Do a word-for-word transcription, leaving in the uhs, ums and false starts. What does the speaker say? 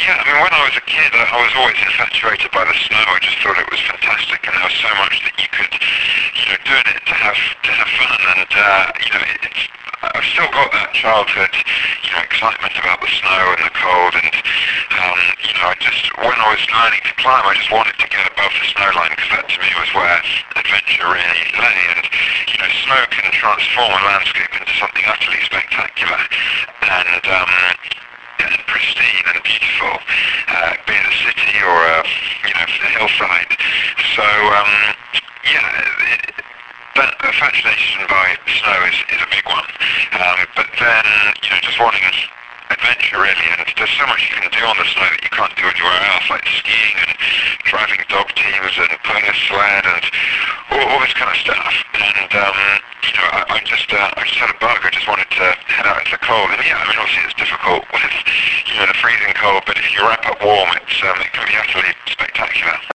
Yeah, I mean, when I was a kid, I, I was always infatuated by the snow. I just thought it was fantastic, and there was so much that you could, you know, do in it to have to have fun. And uh, you know, it, it's I've still got that childhood, you know, excitement about the snow and the cold. And um, you know, I just when I was learning to climb, I just wanted to get above the snow line because that to me was where adventure really lay. And you know, snow can transform a landscape into something utterly spectacular. And um, and pristine and beautiful, uh, be it a city or a, you know, a hillside. So, um, yeah, it, that fascination by snow is, is a big one. Um, but then, you know, just wanting adventure really, and there's so much you can do on the snow that you can't do anywhere else, like skiing and driving dog teams and pulling a sled and all, all this kind of stuff. And um, you know, I, I just uh, I just had a bug. I just wanted to head out into the cold. And yeah, I mean, obviously it's difficult with, you know, the freezing cold, but if you wrap up warm, it's um, it can be utterly spectacular.